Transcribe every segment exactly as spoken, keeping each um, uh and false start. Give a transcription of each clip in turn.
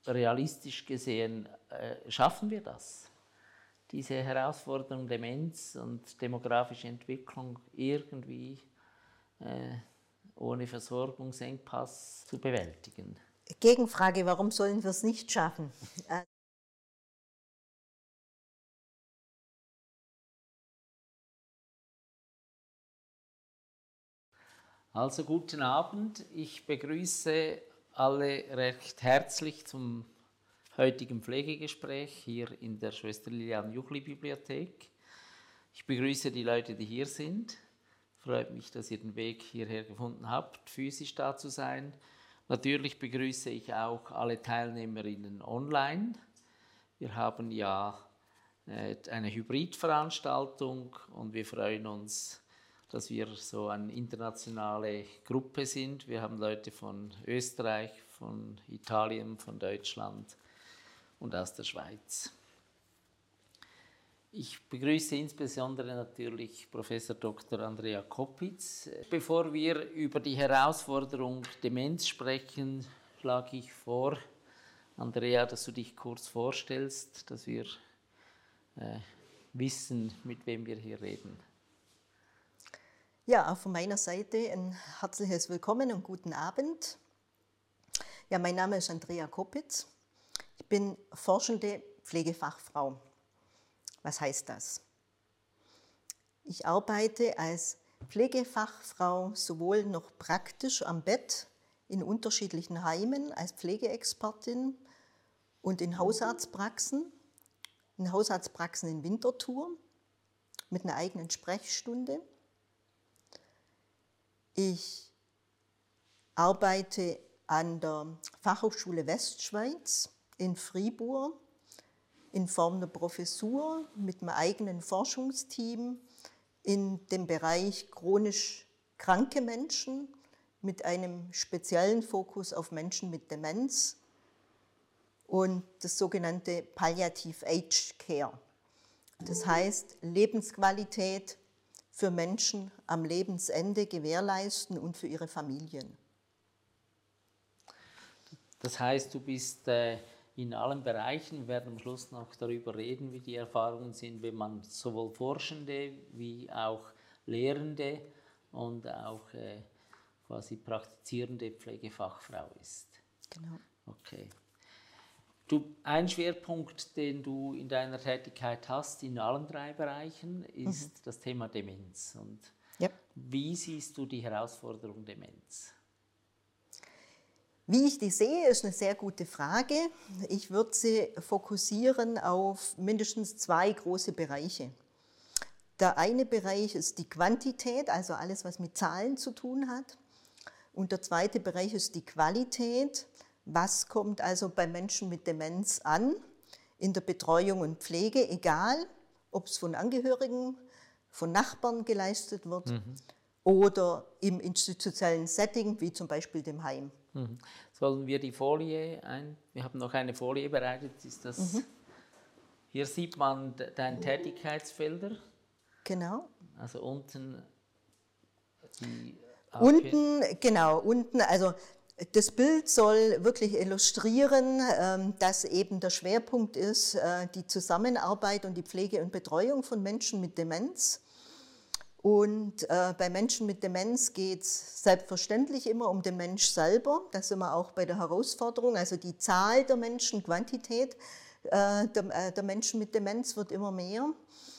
realistisch gesehen, äh, schaffen wir das? Diese Herausforderung Demenz und demografische Entwicklung irgendwie äh, ohne Versorgungsengpass zu bewältigen? Gegenfrage, warum sollen wir es nicht schaffen? Also guten Abend, ich begrüße alle recht herzlich zum heutigen Pflegegespräch hier in der Schwester Lilian Juchli Bibliothek. Ich begrüße die Leute, die hier sind. Freut mich, dass ihr den Weg hierher gefunden habt, physisch da zu sein. Natürlich begrüße ich auch alle Teilnehmerinnen online. Wir haben ja eine Hybridveranstaltung und wir freuen uns, dass wir so eine internationale Gruppe sind. Wir haben Leute von Österreich, von Italien, von Deutschland und aus der Schweiz. Ich begrüße insbesondere natürlich Professor Doktor Andrea Koppitz. Bevor wir über die Herausforderung Demenz sprechen, schlage ich vor, Andrea, dass du dich kurz vorstellst, dass wir äh, wissen, mit wem wir hier reden. Ja, auch von meiner Seite ein herzliches Willkommen und guten Abend. Ja, mein Name ist Andrea Koppitz. Ich bin forschende Pflegefachfrau. Was heißt das? Ich arbeite als Pflegefachfrau sowohl noch praktisch am Bett in unterschiedlichen Heimen als Pflegeexpertin und in Hausarztpraxen, in Hausarztpraxen in Winterthur mit einer eigenen Sprechstunde. Ich arbeite an der Fachhochschule Westschweiz in Fribourg in Form einer Professur mit einem eigenen Forschungsteam in dem Bereich chronisch kranke Menschen mit einem speziellen Fokus auf Menschen mit Demenz und das sogenannte Palliative Aged Care. Das heißt, Lebensqualität für Menschen am Lebensende gewährleisten und für ihre Familien. Das heißt, du bist äh, in allen Bereichen, wir werden am Schluss noch darüber reden, wie die Erfahrungen sind, wenn man sowohl Forschende wie auch Lehrende und auch äh, quasi praktizierende Pflegefachfrau ist. Genau. Okay. Du, ein Schwerpunkt, den du in deiner Tätigkeit hast, in allen drei Bereichen, ist mhm. das Thema Demenz. Und ja. Wie siehst du die Herausforderung Demenz? Wie ich die sehe, ist eine sehr gute Frage. Ich würde sie fokussieren auf mindestens zwei große Bereiche. Der eine Bereich ist die Quantität, also alles, was mit Zahlen zu tun hat. Und der zweite Bereich ist die Qualität. Was kommt also bei Menschen mit Demenz an, in der Betreuung und Pflege, egal ob es von Angehörigen, von Nachbarn geleistet wird mhm. oder im institutionellen Setting, wie zum Beispiel dem Heim. Mhm. Sollen wir die Folie ein? Wir haben noch eine Folie bereitet. Ist das? Mhm. Hier sieht man deine Tätigkeitsfelder. Genau. Also unten die Unten, genau, unten, also das Bild soll wirklich illustrieren, dass eben der Schwerpunkt ist die Zusammenarbeit und die Pflege und Betreuung von Menschen mit Demenz. Und bei Menschen mit Demenz geht es selbstverständlich immer um den Mensch selber. Da sind wir auch bei der Herausforderung, also die Zahl der Menschen, Quantität der Menschen mit Demenz wird immer mehr.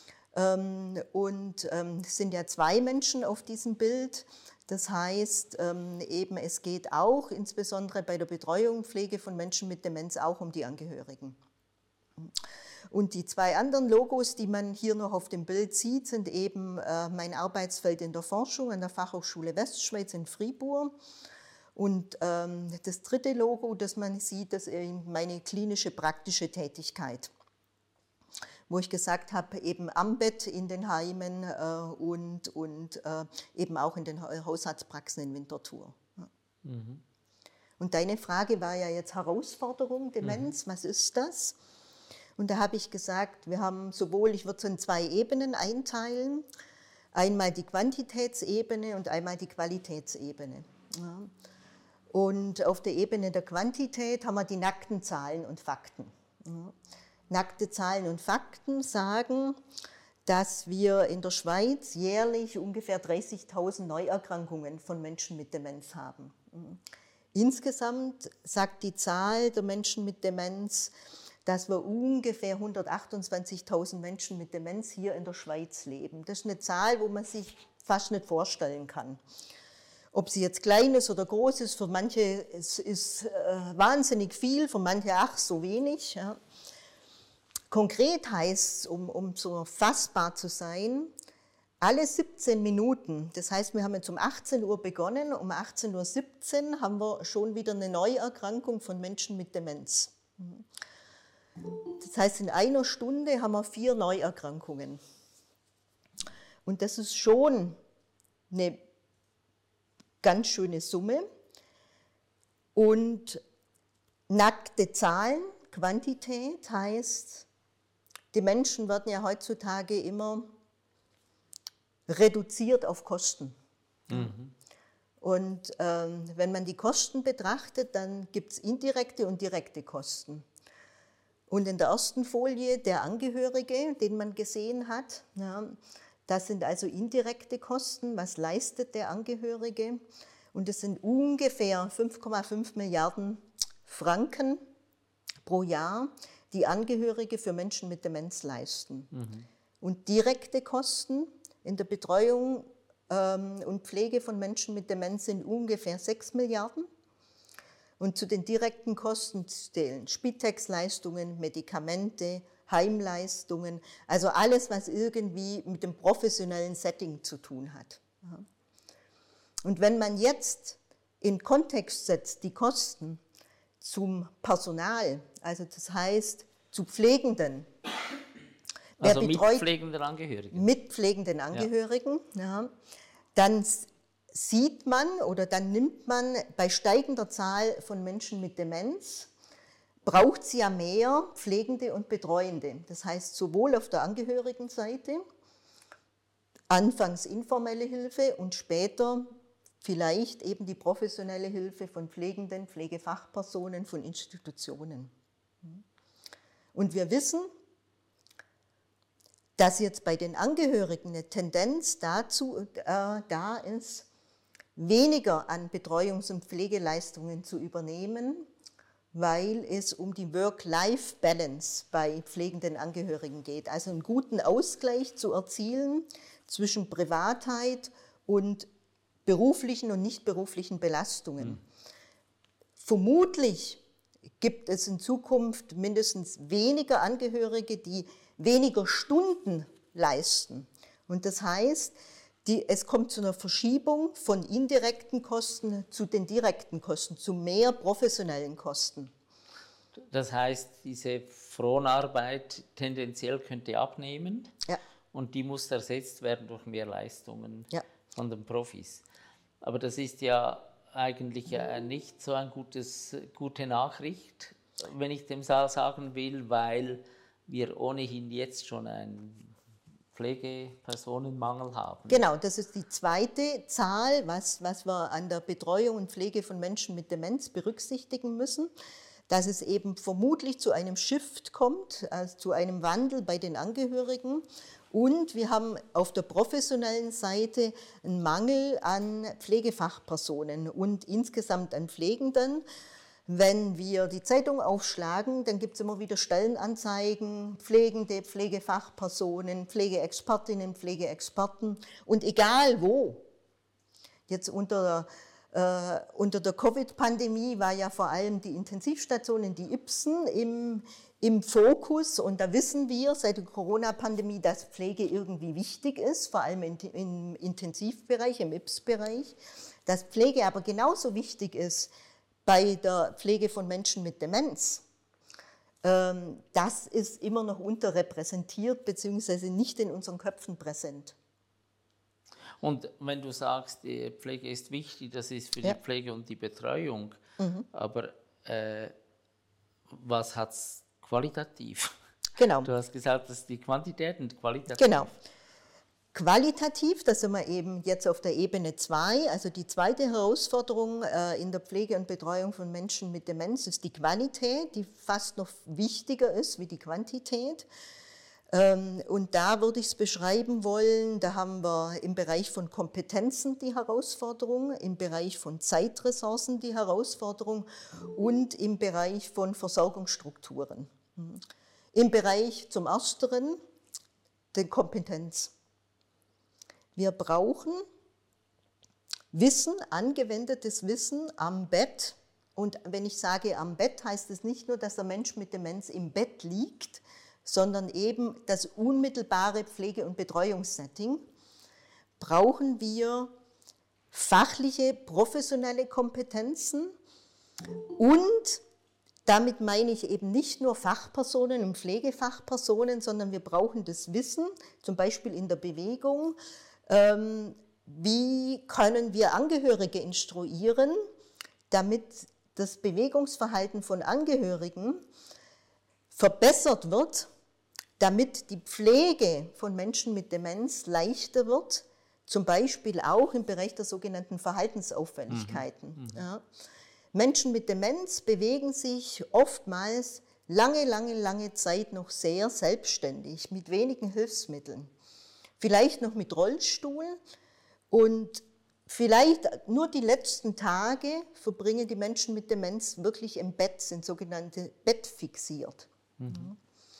Und es sind ja zwei Menschen auf diesem Bild. Das heißt, eben, es geht auch, insbesondere bei der Betreuung, Pflege von Menschen mit Demenz, auch um die Angehörigen. Und die zwei anderen Logos, die man hier noch auf dem Bild sieht, sind eben mein Arbeitsfeld in der Forschung an der Fachhochschule Westschweiz in Fribourg. Und das dritte Logo, das man sieht, das ist meine klinische praktische Tätigkeit, wo ich gesagt habe, eben am Bett in den Heimen äh, und, und äh, eben auch in den Hausarztpraxen in Winterthur. Ja. Mhm. Und deine Frage war ja jetzt Herausforderung, Demenz, mhm. was ist das? Und da habe ich gesagt, wir haben sowohl, ich würde es in zwei Ebenen einteilen, einmal die Quantitätsebene und einmal die Qualitätsebene. Ja. Und auf der Ebene der Quantität haben wir die nackten Zahlen und Fakten. Nackte Zahlen und Fakten sagen, dass wir in der Schweiz jährlich ungefähr dreißigtausend Neuerkrankungen von Menschen mit Demenz haben. Insgesamt sagt die Zahl der Menschen mit Demenz, dass wir ungefähr hundertachtundzwanzigtausend Menschen mit Demenz hier in der Schweiz leben. Das ist eine Zahl, wo man sich fast nicht vorstellen kann. Ob sie jetzt klein ist oder groß ist, für manche ist es äh, wahnsinnig viel, für manche ach so wenig. Ja. Konkret heißt es, um, um so fassbar zu sein, alle siebzehn Minuten, das heißt, wir haben jetzt um achtzehn Uhr begonnen, um achtzehn Uhr siebzehn haben wir schon wieder eine Neuerkrankung von Menschen mit Demenz. Das heißt, in einer Stunde haben wir vier Neuerkrankungen. Und das ist schon eine ganz schöne Summe. Und nackte Zahlen, Quantität heißt, die Menschen werden ja heutzutage immer reduziert auf Kosten. Mhm. Und ähm, wenn man die Kosten betrachtet, dann gibt es indirekte und direkte Kosten. Und in der ersten Folie der Angehörige, den man gesehen hat, ja, das sind also indirekte Kosten. Was leistet der Angehörige? Und das sind ungefähr fünf Komma fünf Milliarden Franken pro Jahr, die Angehörige für Menschen mit Demenz leisten. Mhm. Und direkte Kosten in der Betreuung ähm, und Pflege von Menschen mit Demenz sind ungefähr sechs Milliarden. Und zu den direkten Kosten zählen Spitex-Leistungen, Medikamente, Heimleistungen, also alles, was irgendwie mit dem professionellen Setting zu tun hat. Und wenn man jetzt in Kontext setzt, die Kosten zum Personal, also das heißt zu Pflegenden, wer also betreut, mit pflegenden Angehörigen. Mit pflegenden Angehörigen, ja. Ja, dann sieht man oder dann nimmt man bei steigender Zahl von Menschen mit Demenz, braucht es ja mehr Pflegende und Betreuende. Das heißt, sowohl auf der Angehörigenseite, anfangs informelle Hilfe und später vielleicht eben die professionelle Hilfe von Pflegenden, Pflegefachpersonen, von Institutionen. Und wir wissen, dass jetzt bei den Angehörigen eine Tendenz dazu äh, da ist, weniger an Betreuungs- und Pflegeleistungen zu übernehmen, weil es um die Work-Life-Balance bei pflegenden Angehörigen geht. Also einen guten Ausgleich zu erzielen zwischen Privatheit und beruflichen und nicht beruflichen Belastungen. Mhm. Vermutlich gibt es in Zukunft mindestens weniger Angehörige, die weniger Stunden leisten. Und das heißt, die, es kommt zu einer Verschiebung von indirekten Kosten zu den direkten Kosten, zu mehr professionellen Kosten. Das heißt, diese Fronarbeit tendenziell könnte abnehmen, ja. Und die muss ersetzt werden durch mehr Leistungen ja. von den Profis. Aber das ist ja eigentlich nicht so eine gutes, gute Nachricht, wenn ich dem Saal sagen will, weil wir ohnehin jetzt schon einen Pflegepersonenmangel haben. Genau, das ist die zweite Zahl, was, was wir an der Betreuung und Pflege von Menschen mit Demenz berücksichtigen müssen, dass es eben vermutlich zu einem Shift kommt, also zu einem Wandel bei den Angehörigen. Und wir haben auf der professionellen Seite einen Mangel an Pflegefachpersonen und insgesamt an Pflegenden. Wenn wir die Zeitung aufschlagen, dann gibt es immer wieder Stellenanzeigen, Pflegende, Pflegefachpersonen, Pflegeexpertinnen, Pflegeexperten und egal wo. Jetzt unter, äh, unter der Covid-Pandemie war ja vor allem die Intensivstationen, die I P S en im, im Fokus und da wissen wir seit der Corona-Pandemie, dass Pflege irgendwie wichtig ist, vor allem in, im Intensivbereich, im I P S-Bereich, dass Pflege aber genauso wichtig ist bei der Pflege von Menschen mit Demenz. Das ist immer noch unterrepräsentiert bzw. nicht in unseren Köpfen präsent. Und wenn du sagst, die Pflege ist wichtig, das ist für ja. die Pflege und die Betreuung, mhm. aber äh, was hat es qualitativ? Genau. Du hast gesagt, das ist die Quantität und Qualität. Genau. Qualitativ, da sind wir eben jetzt auf der Ebene zwei, also die zweite Herausforderung äh, in der Pflege und Betreuung von Menschen mit Demenz ist die Qualität, die fast noch wichtiger ist wie die Quantität. Ähm, und da würde ich es beschreiben wollen, da haben wir im Bereich von Kompetenzen die Herausforderung, im Bereich von Zeitressourcen die Herausforderung und im Bereich von Versorgungsstrukturen. Im Bereich zum Ersteren die Kompetenz. Wir brauchen Wissen, angewendetes Wissen am Bett. Und wenn ich sage am Bett, heißt es nicht nur, dass der Mensch mit Demenz im Bett liegt, sondern eben das unmittelbare Pflege- und Betreuungssetting. Brauchen wir fachliche, professionelle Kompetenzen und damit meine ich eben nicht nur Fachpersonen und Pflegefachpersonen, sondern wir brauchen das Wissen, zum Beispiel in der Bewegung. Ähm, wie können wir Angehörige instruieren, damit das Bewegungsverhalten von Angehörigen verbessert wird, damit die Pflege von Menschen mit Demenz leichter wird, zum Beispiel auch im Bereich der sogenannten Verhaltensauffälligkeiten. Mhm. Ja. Menschen mit Demenz bewegen sich oftmals lange, lange, lange Zeit noch sehr selbstständig, mit wenigen Hilfsmitteln. Vielleicht noch mit Rollstuhl und vielleicht nur die letzten Tage verbringen die Menschen mit Demenz wirklich im Bett, sind sogenannte bettfixiert. Mhm.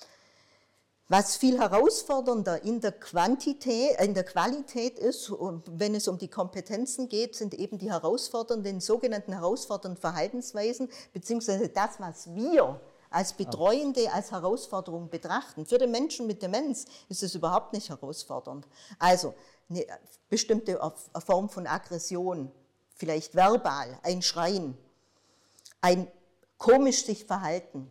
Was viel herausfordernder in der Quantität, in der Qualität ist, und wenn es um die Kompetenzen geht, sind eben die herausfordernden, sogenannten herausfordernden Verhaltensweisen, beziehungsweise das, was wir als Betreuende als Herausforderung betrachten. Für den Menschen mit Demenz ist es überhaupt nicht herausfordernd. Also eine bestimmte Form von Aggression, vielleicht verbal, ein Schreien, ein komisch sich verhalten,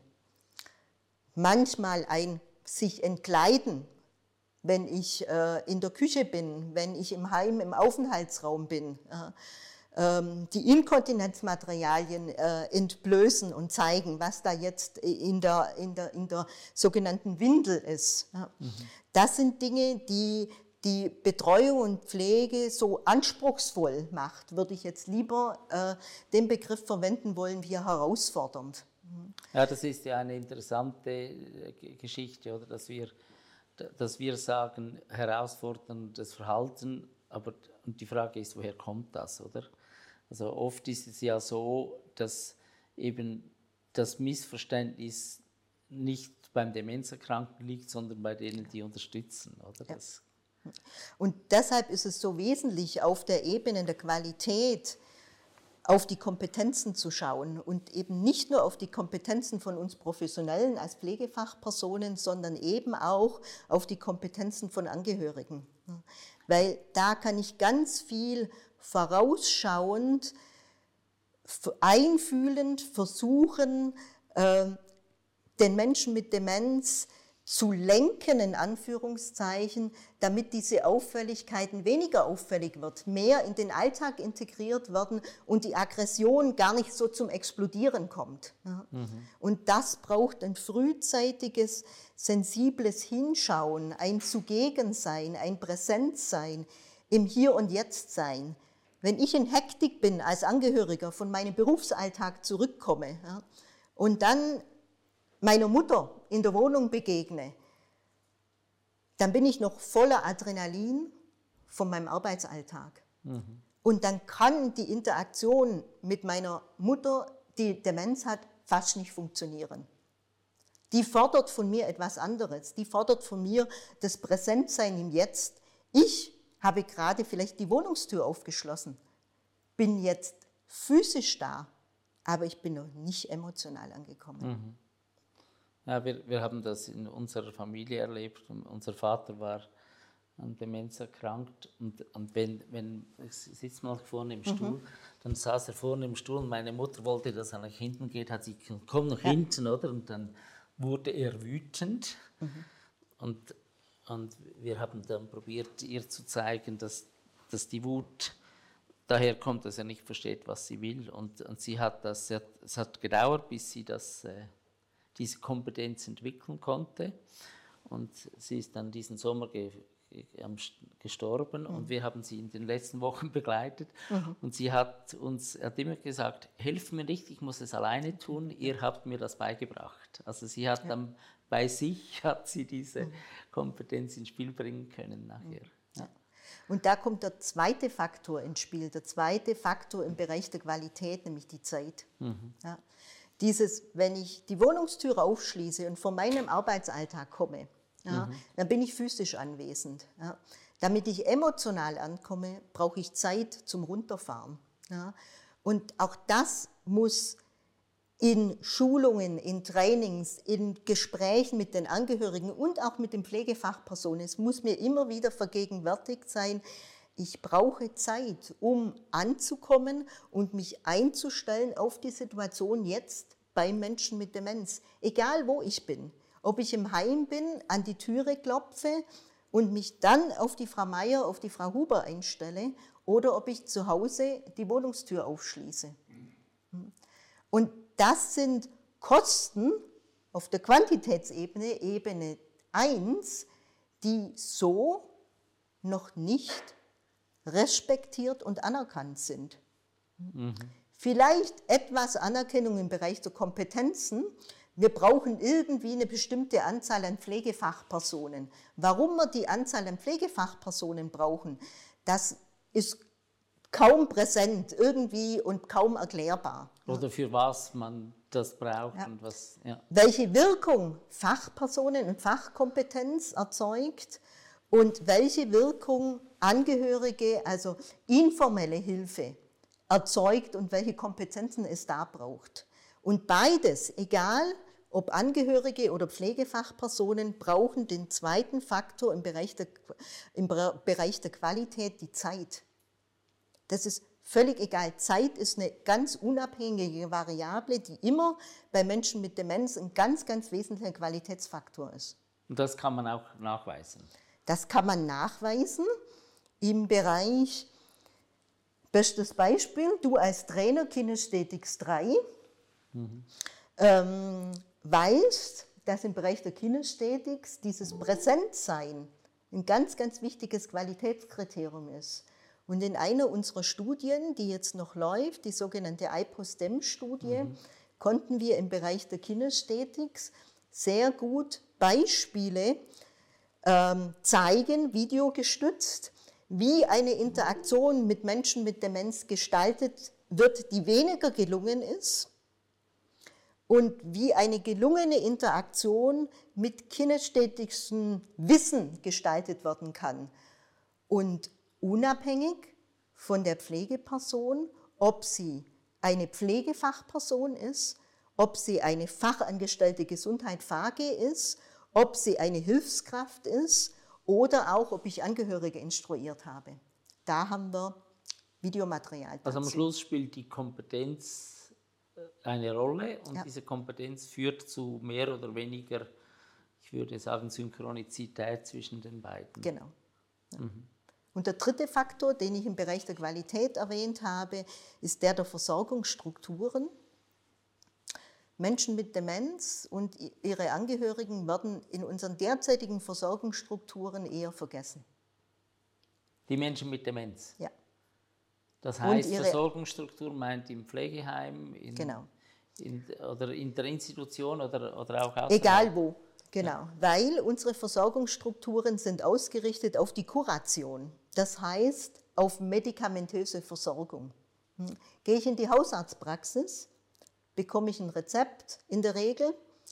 manchmal ein sich entkleiden, wenn ich äh, in der Küche bin, wenn ich im Heim, im Aufenthaltsraum bin, äh, ähm, die Inkontinenzmaterialien äh, entblößen und zeigen, was da jetzt in der, in der, in der sogenannten Windel ist. Ja. Mhm. Das sind Dinge, die die Betreuung und Pflege so anspruchsvoll macht, würde ich jetzt lieber äh, den Begriff verwenden wollen wie herausfordernd. Ja, das ist ja eine interessante Geschichte, oder? Dass wir, dass wir sagen, herausforderndes Verhalten, aber und die Frage ist, woher kommt das, oder? Also oft ist es ja so, dass eben das Missverständnis nicht beim Demenzerkrankten liegt, sondern bei denen, die unterstützen, oder? Ja. Das Und deshalb ist es so wesentlich, auf der Ebene der Qualität auf die Kompetenzen zu schauen und eben nicht nur auf die Kompetenzen von uns Professionellen als Pflegefachpersonen, sondern eben auch auf die Kompetenzen von Angehörigen. Weil da kann ich ganz viel vorausschauend, einfühlend versuchen, den Menschen mit Demenz zu lenken, in Anführungszeichen, damit diese Auffälligkeiten weniger auffällig wird, mehr in den Alltag integriert werden und die Aggression gar nicht so zum Explodieren kommt. Ja. Mhm. Und das braucht ein frühzeitiges, sensibles Hinschauen, ein Zugegensein, ein Präsentsein, im Hier und Jetzt sein. Wenn ich in Hektik bin als Angehöriger, von meinem Berufsalltag zurückkomme, ja, und dann meiner Mutter in der Wohnung begegne, dann bin ich noch voller Adrenalin von meinem Arbeitsalltag. Mhm. Und dann kann die Interaktion mit meiner Mutter, die Demenz hat, fast nicht funktionieren. Die fordert von mir etwas anderes. Die fordert von mir das Präsentsein im Jetzt. Ich habe gerade vielleicht die Wohnungstür aufgeschlossen, bin jetzt physisch da, aber ich bin noch nicht emotional angekommen. Mhm. Ja, wir, wir haben das in unserer Familie erlebt. Unser Vater war an Demenz erkrankt und, und wenn, wenn ich sitze mal vorne im Stuhl, mhm. dann saß er vorne im Stuhl und meine Mutter wollte, dass er nach hinten geht, hat sie gesagt, komm nach ja. hinten, oder? Und dann wurde er wütend mhm. und, und wir haben dann probiert, ihr zu zeigen, dass, dass die Wut daher kommt, dass er nicht versteht, was sie will und, und sie hat das, es hat gedauert, bis sie das äh, diese Kompetenz entwickeln konnte. Und sie ist dann diesen Sommer ge gestorben mhm. und wir haben sie in den letzten Wochen begleitet mhm. und sie hat uns hat immer gesagt, helft mir nicht, ich muss es alleine tun, ihr habt mir das beigebracht. Also sie hat ja. dann bei sich hat sie diese mhm. Kompetenz ins Spiel bringen können nachher. Mhm. Ja. Und da kommt der zweite Faktor ins Spiel, der zweite Faktor im Bereich der Qualität, nämlich die Zeit. Mhm. Ja. Dieses, wenn ich die Wohnungstür aufschließe und von meinem Arbeitsalltag komme, ja, mhm. dann bin ich physisch anwesend. Ja. Damit ich emotional ankomme, brauche ich Zeit zum Runterfahren. Ja. Und auch das muss in Schulungen, in Trainings, in Gesprächen mit den Angehörigen und auch mit den Pflegefachpersonen, es muss mir immer wieder vergegenwärtigt sein, ich brauche Zeit, um anzukommen und mich einzustellen auf die Situation jetzt bei Menschen mit Demenz. Egal wo ich bin, ob ich im Heim bin, an die Türe klopfe und mich dann auf die Frau Meier, auf die Frau Huber einstelle oder ob ich zu Hause die Wohnungstür aufschließe. Und das sind Kosten auf der Quantitätsebene, Ebene eins, die so noch nicht respektiert und anerkannt sind. Mhm. Vielleicht etwas Anerkennung im Bereich der Kompetenzen. Wir brauchen irgendwie eine bestimmte Anzahl an Pflegefachpersonen. Warum wir die Anzahl an Pflegefachpersonen brauchen, das ist kaum präsent irgendwie und kaum erklärbar. Oder für was man das braucht ja. und was. Ja. Welche Wirkung Fachpersonen und Fachkompetenz erzeugt und welche Wirkung Angehörige, also informelle Hilfe erzeugt und welche Kompetenzen es da braucht. Und beides, egal ob Angehörige oder Pflegefachpersonen, brauchen den zweiten Faktor im Bereich der, im Bereich der Qualität, die Zeit. Das ist völlig egal. Zeit ist eine ganz unabhängige Variable, die immer bei Menschen mit Demenz ein ganz, ganz wesentlicher Qualitätsfaktor ist. Und das kann man auch nachweisen? Das kann man nachweisen im Bereich, bestes Beispiel, du als Trainer Kinesthetics drei mhm. ähm, weißt, dass im Bereich der Kinesthetics dieses Präsentsein ein ganz, ganz wichtiges Qualitätskriterium ist. Und in einer unserer Studien, die jetzt noch läuft, die sogenannte I P O S D E M-Studie, mhm. konnten wir im Bereich der Kinesthetics sehr gut Beispiele ähm, zeigen, videogestützt, wie eine Interaktion mit Menschen mit Demenz gestaltet wird, die weniger gelungen ist und wie eine gelungene Interaktion mit kinesthetischem Wissen gestaltet werden kann. Und unabhängig von der Pflegeperson, ob sie eine Pflegefachperson ist, ob sie eine fachangestellte Gesundheit V A G ist, ob sie eine Hilfskraft ist oder auch, ob ich Angehörige instruiert habe. Da haben wir Videomaterial dazu. Also am Schluss spielt die Kompetenz eine Rolle und ja. diese Kompetenz führt zu mehr oder weniger, ich würde sagen, Synchronizität zwischen den beiden. Genau. Ja. Mhm. Und der dritte Faktor, den ich im Bereich der Qualität erwähnt habe, ist der der Versorgungsstrukturen. Menschen mit Demenz und ihre Angehörigen werden in unseren derzeitigen Versorgungsstrukturen eher vergessen. Die Menschen mit Demenz? Ja. Das heißt, Versorgungsstruktur meint im Pflegeheim in, genau. in, oder in der Institution oder, oder auch außerhalb? Egal wo, genau. Ja. Weil unsere Versorgungsstrukturen sind ausgerichtet auf die Kuration. Das heißt, auf medikamentöse Versorgung. Hm. Gehe ich in die Hausarztpraxis, bekomme ich ein Rezept in der Regel.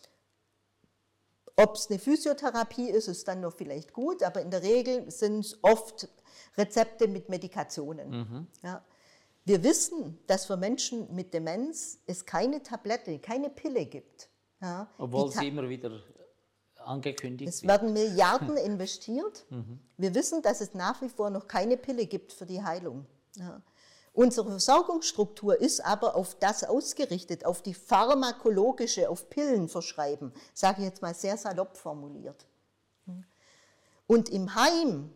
Ob es eine Physiotherapie ist, ist dann noch vielleicht gut, aber in der Regel sind es oft Rezepte mit Medikationen. Mhm. Ja. Wir wissen, dass für Menschen mit Demenz es keine Tablette, keine Pille gibt. Ja. Obwohl sie immer wieder angekündigt es wird. Es werden Milliarden investiert. Mhm. Wir wissen, dass es nach wie vor noch keine Pille gibt für die Heilung. Ja. Unsere Versorgungsstruktur ist aber auf das ausgerichtet, auf die pharmakologische, auf Pillen verschreiben, sage ich jetzt mal sehr salopp formuliert. Und im Heim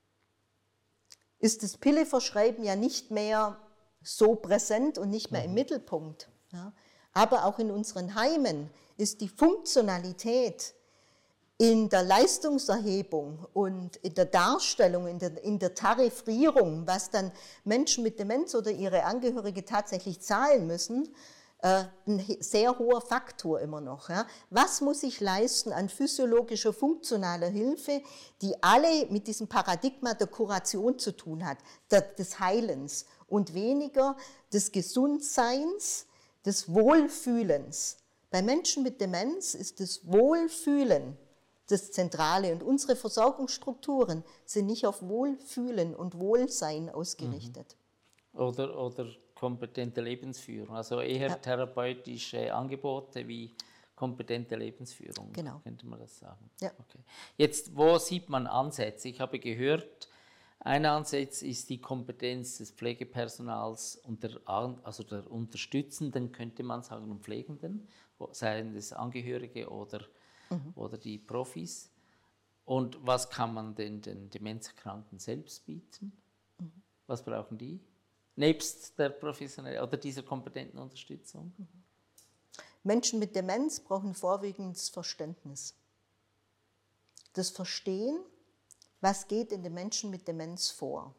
ist das Pilleverschreiben ja nicht mehr so präsent und nicht mehr im Mittelpunkt. Ja. Aber auch in unseren Heimen ist die Funktionalität in der Leistungserhebung und in der Darstellung, in der, in der Tarifierung, was dann Menschen mit Demenz oder ihre Angehörige tatsächlich zahlen müssen, äh, ein sehr hoher Faktor immer noch. Ja. Was muss ich leisten an physiologischer, funktionaler Hilfe, die alle mit diesem Paradigma der Kuration zu tun hat, der, des Heilens und weniger des Gesundseins, des Wohlfühlens. Bei Menschen mit Demenz ist das Wohlfühlen das Zentrale und unsere Versorgungsstrukturen sind nicht auf Wohlfühlen und Wohlsein ausgerichtet. Oder, oder kompetente Lebensführung, also eher ja. therapeutische Angebote wie kompetente Lebensführung, genau. könnte man das sagen. Ja. Okay. Jetzt, wo sieht man Ansätze? Ich habe gehört, ein Ansatz ist die Kompetenz des Pflegepersonals und der, also der Unterstützenden, könnte man sagen, und Pflegenden, seien es Angehörige oder, mhm. oder die Profis. Und was kann man denn den Demenzerkrankten selbst bieten? Mhm. Was brauchen die? Nebst der professionellen oder dieser kompetenten Unterstützung? Mhm. Menschen mit Demenz brauchen vorwiegend das Verständnis. Das Verstehen, was geht in den Menschen mit Demenz vor.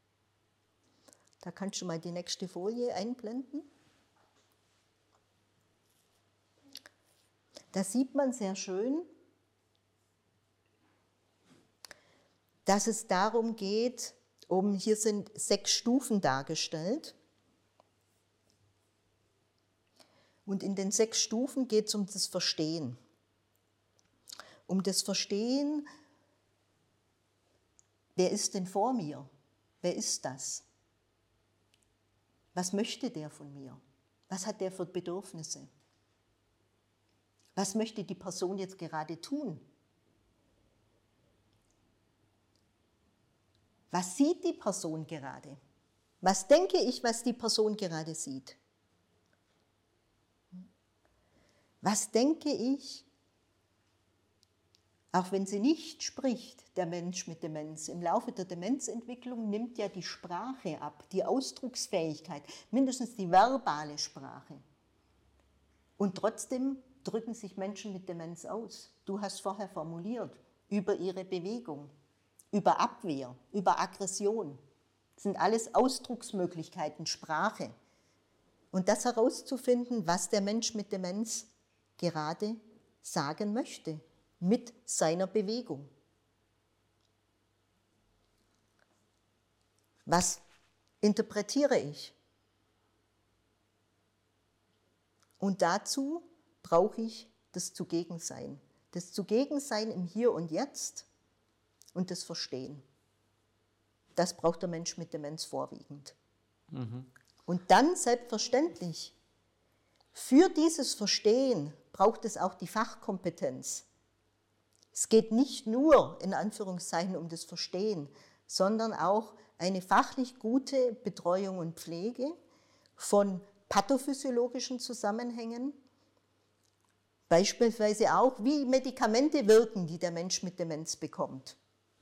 Da kannst du mal die nächste Folie einblenden. Da sieht man sehr schön, dass es darum geht, um, hier sind sechs Stufen dargestellt. Und in den sechs Stufen geht es um das Verstehen. Um das Verstehen, wer ist denn vor mir? Wer ist das? Was möchte der von mir? Was hat der für Bedürfnisse? Was möchte die Person jetzt gerade tun? Was sieht die Person gerade? Was denke ich, was die Person gerade sieht? Was denke ich, auch wenn sie nicht spricht, der Mensch mit Demenz? Im Laufe der Demenzentwicklung nimmt ja die Sprache ab, die Ausdrucksfähigkeit, mindestens die verbale Sprache. Und trotzdem drücken sich Menschen mit Demenz aus. Du hast vorher formuliert, über ihre Bewegung, über Abwehr, über Aggression. Das sind alles Ausdrucksmöglichkeiten, Sprache. Und das herauszufinden, was der Mensch mit Demenz gerade sagen möchte, mit seiner Bewegung. Was interpretiere ich? Und dazu brauche ich das Zugegensein. Das Zugegensein im Hier und Jetzt und das Verstehen. Das braucht der Mensch mit Demenz vorwiegend. Mhm. Und dann selbstverständlich, für dieses Verstehen braucht es auch die Fachkompetenz. Es geht nicht nur, in Anführungszeichen, um das Verstehen, sondern auch eine fachlich gute Betreuung und Pflege von pathophysiologischen Zusammenhängen, beispielsweise auch, wie Medikamente wirken, die der Mensch mit Demenz bekommt.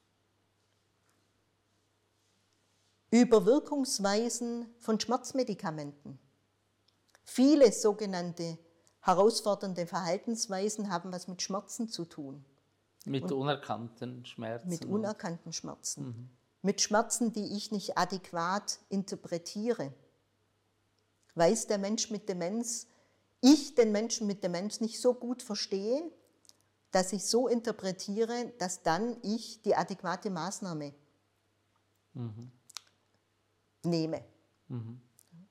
Über Wirkungsweisen von Schmerzmedikamenten. Viele sogenannte herausfordernde Verhaltensweisen haben was mit Schmerzen zu tun. Mit und unerkannten Schmerzen. Mit unerkannten Schmerzen. Mhm. Mit Schmerzen, die ich nicht adäquat interpretiere. Weiß der Mensch mit Demenz, ich den Menschen mit Demenz nicht so gut verstehe, dass ich so interpretiere, dass dann ich die adäquate Maßnahme mhm. nehme. Mhm.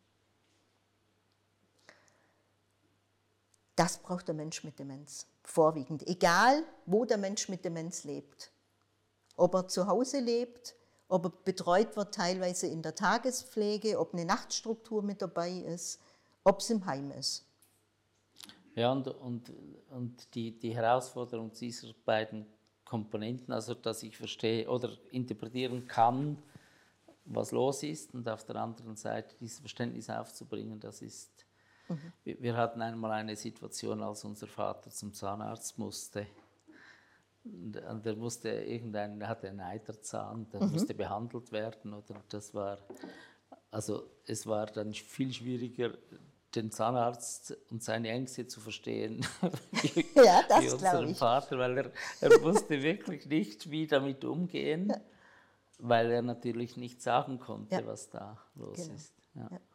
Das braucht der Mensch mit Demenz, vorwiegend. Egal, wo der Mensch mit Demenz lebt. Ob er zu Hause lebt, ob er betreut wird, teilweise in der Tagespflege, ob eine Nachtstruktur mit dabei ist, ob es im Heim ist. Ja, und, und, und die, die Herausforderung dieser beiden Komponenten, also dass ich verstehe oder interpretieren kann, was los ist, und auf der anderen Seite dieses Verständnis aufzubringen, das ist... Mhm. Wir, wir hatten einmal eine Situation, als unser Vater zum Zahnarzt musste. Und, und der musste irgendeinen, der hatte einen Eiterzahn, der mhm. musste behandelt werden. Oder das war, also es war dann viel schwieriger, den Zahnarzt und seine Ängste zu verstehen, wie, ja, das wie unseren ich. Vater, weil er, er wusste wirklich nicht, wie damit umgehen, ja. weil er natürlich nicht sagen konnte, ja. was da los genau. ist. Ja. Ja.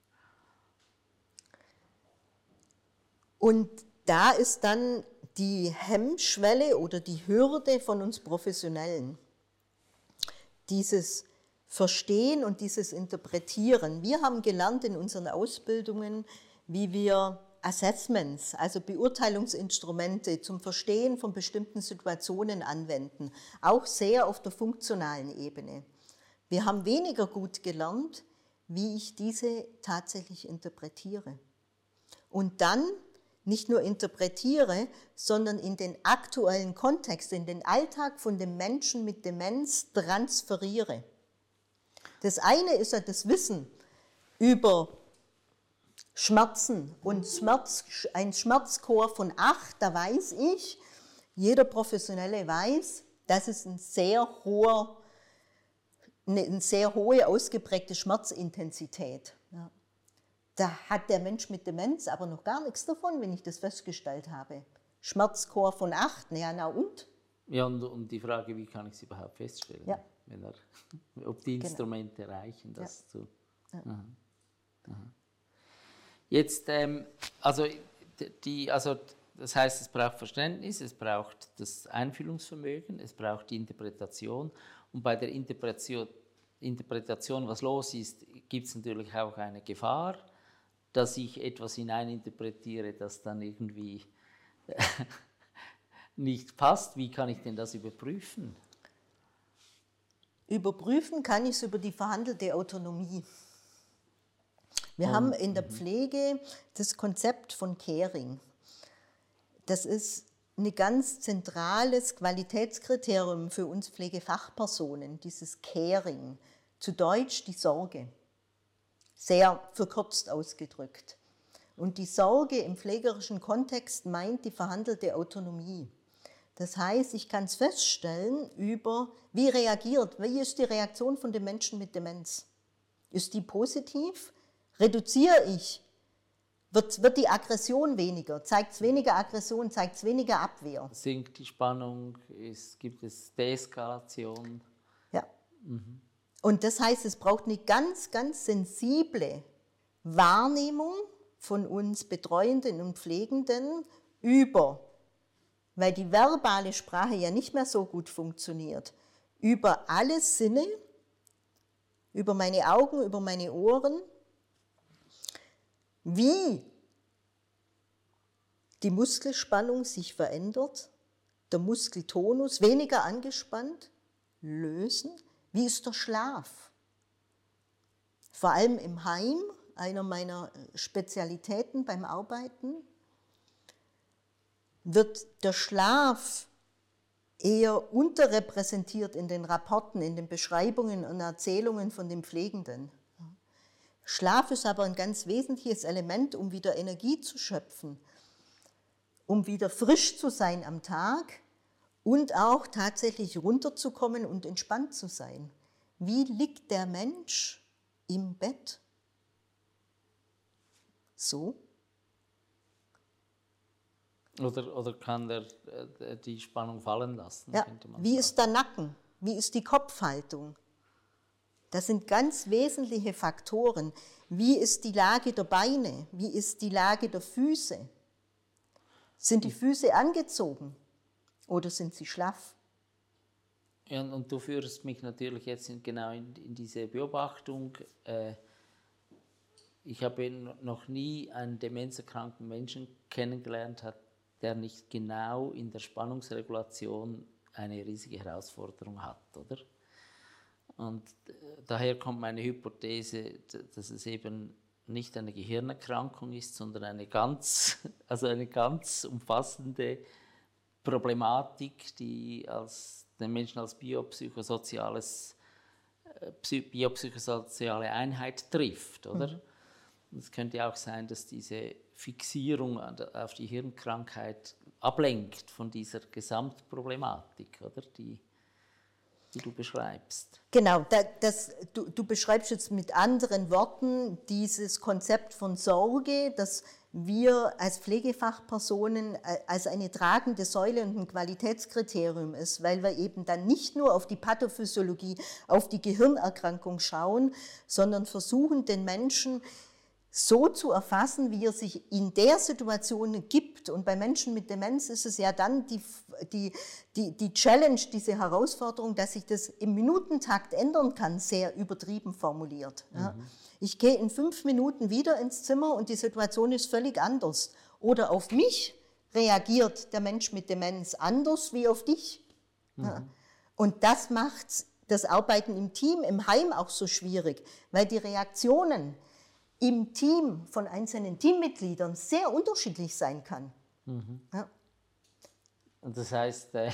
Und da ist dann die Hemmschwelle oder die Hürde von uns Professionellen, dieses Verstehen und dieses Interpretieren. Wir haben gelernt in unseren Ausbildungen, wie wir Assessments, also Beurteilungsinstrumente zum Verstehen von bestimmten Situationen anwenden, auch sehr auf der funktionalen Ebene. Wir haben weniger gut gelernt, wie ich diese tatsächlich interpretiere. Und dann nicht nur interpretiere, sondern in den aktuellen Kontext, in den Alltag von dem Menschen mit Demenz transferiere. Das eine ist ja das Wissen über Schmerzen und Schmerz, ein Schmerzchor von acht, da weiß ich, jeder Professionelle weiß, das ist ein sehr hoher, eine, eine sehr hohe, ausgeprägte Schmerzintensität. Ja. Da hat der Mensch mit Demenz aber noch gar nichts davon, wenn ich das festgestellt habe. Schmerzchor von acht, na ja, na und? Ja, und, und die Frage, wie kann ich es überhaupt feststellen? Ja. Wenn er, ob die Instrumente genau. reichen, das ja. zu... Ja. Aha. Aha. Jetzt, ähm, also, die, also das heißt, es braucht Verständnis, es braucht das Einfühlungsvermögen, es braucht die Interpretation. Und bei der Interpretation, Interpretation was los ist, gibt es natürlich auch eine Gefahr, dass ich etwas hineininterpretiere, das dann irgendwie nicht passt. Wie kann ich denn das überprüfen? Überprüfen kann ich es über die verhandelte Autonomie. Wir um, haben in der Pflege das Konzept von Caring. Das ist ein ganz zentrales Qualitätskriterium für uns Pflegefachpersonen, dieses Caring, zu Deutsch die Sorge, sehr verkürzt ausgedrückt. Und die Sorge im pflegerischen Kontext meint die verhandelte Autonomie. Das heißt, ich kann es feststellen über, wie reagiert, wie ist die Reaktion von dem Menschen mit Demenz? Ist die positiv? Reduziere ich? Wird, wird die Aggression weniger? Zeigt es weniger Aggression? Zeigt es weniger Abwehr? Sinkt die Spannung? Ist, gibt es Deeskalation? Ja. Mhm. Und das heißt, es braucht eine ganz, ganz sensible Wahrnehmung von uns Betreuenden und Pflegenden über, weil die verbale Sprache ja nicht mehr so gut funktioniert, über alle Sinne, über meine Augen, über meine Ohren, wie die Muskelspannung sich verändert, der Muskeltonus weniger angespannt, lösen. Wie ist der Schlaf? Vor allem im Heim, einer meiner Spezialitäten beim Arbeiten, wird der Schlaf eher unterrepräsentiert in den Rapporten, in den Beschreibungen und Erzählungen von den Pflegenden. Schlaf ist aber ein ganz wesentliches Element, um wieder Energie zu schöpfen, um wieder frisch zu sein am Tag und auch tatsächlich runterzukommen und entspannt zu sein. Wie liegt der Mensch im Bett? So? Oder, oder kann der, der die Spannung fallen lassen? Ja. Könnte man Wie sagen. Ist der Nacken? Wie ist die Kopfhaltung? Das sind ganz wesentliche Faktoren. Wie ist die Lage der Beine? Wie ist die Lage der Füße? Sind die Füße angezogen oder sind sie schlaff? Ja, und du führst mich natürlich jetzt in, genau in, in diese Beobachtung. Äh, ich habe noch nie einen demenzerkrankten Menschen kennengelernt, hat, der nicht genau in der Spannungsregulation eine riesige Herausforderung hat, oder? Und daher kommt meine Hypothese, dass es eben nicht eine Gehirnerkrankung ist, sondern eine ganz, also eine ganz umfassende Problematik, die als, den Menschen als biopsychosoziales, biopsychosoziale Einheit trifft, oder? Mhm. Es könnte auch sein, dass diese Fixierung auf die Hirnkrankheit ablenkt von dieser Gesamtproblematik, oder? Die die du beschreibst. Genau, das, das, du, du beschreibst jetzt mit anderen Worten dieses Konzept von Sorge, dass wir als Pflegefachpersonen als eine tragende Säule und ein Qualitätskriterium ist, weil wir eben dann nicht nur auf die Pathophysiologie, auf die Gehirnerkrankung schauen, sondern versuchen, den Menschen so zu erfassen, wie er sich in der Situation gibt. Und bei Menschen mit Demenz ist es ja dann die, die, die, die Challenge, diese Herausforderung, dass sich das im Minutentakt ändern kann, sehr übertrieben formuliert. Ja. Mhm. Ich gehe in fünf Minuten wieder ins Zimmer und die Situation ist völlig anders. Oder auf mich reagiert der Mensch mit Demenz anders wie auf dich. Mhm. Ja. Und das macht das Arbeiten im Team, im Heim auch so schwierig, weil die Reaktionen im Team von einzelnen Teammitgliedern sehr unterschiedlich sein kann. Mhm. Ja. Und das heißt, äh,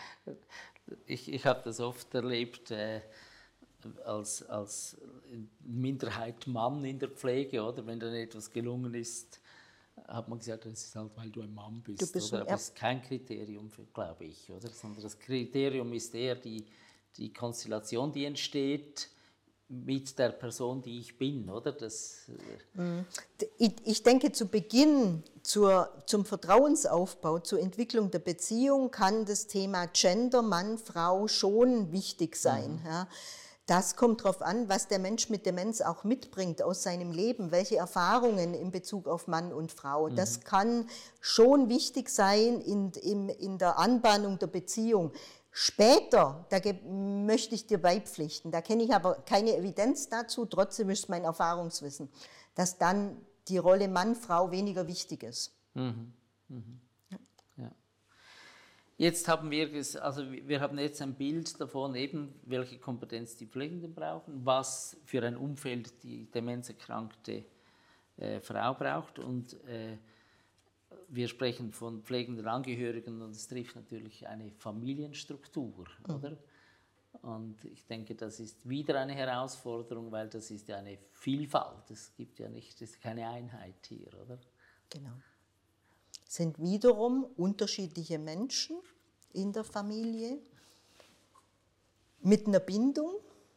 ich, ich habe das oft erlebt, äh, als, als Minderheit Mann in der Pflege, oder? Wenn dann etwas gelungen ist, hat man gesagt, das ist halt, weil du ein Mann bist. Du bist oder? ein, Aber das ist kein Kriterium, glaube ich, oder? Sondern das Kriterium ist eher die, die Konstellation, die entsteht mit der Person, die ich bin, oder? Das, ich, ich denke, zu Beginn zur, zum Vertrauensaufbau, zur Entwicklung der Beziehung kann das Thema Gender, Mann, Frau schon wichtig sein. Mhm. Ja. Das kommt darauf an, was der Mensch mit Demenz auch mitbringt aus seinem Leben, welche Erfahrungen in Bezug auf Mann und Frau. Mhm. Das kann schon wichtig sein in, in, in der Anbahnung der Beziehung. Später, da möchte ich dir beipflichten, da kenne ich aber keine Evidenz dazu, trotzdem ist mein Erfahrungswissen, dass dann die Rolle Mann-Frau weniger wichtig ist. Mhm. Mhm. Ja. Jetzt haben wir, also wir haben jetzt ein Bild davon, eben, welche Kompetenz die Pflegenden brauchen, was für ein Umfeld die demenzerkrankte äh, Frau braucht und äh, wir sprechen von pflegenden Angehörigen und es trifft natürlich eine Familienstruktur, mhm. oder? Und ich denke, das ist wieder eine Herausforderung, weil das ist ja eine Vielfalt. Es gibt ja nicht, es ist keine Einheit hier, oder? Genau. Es sind wiederum unterschiedliche Menschen in der Familie mit einer Bindung,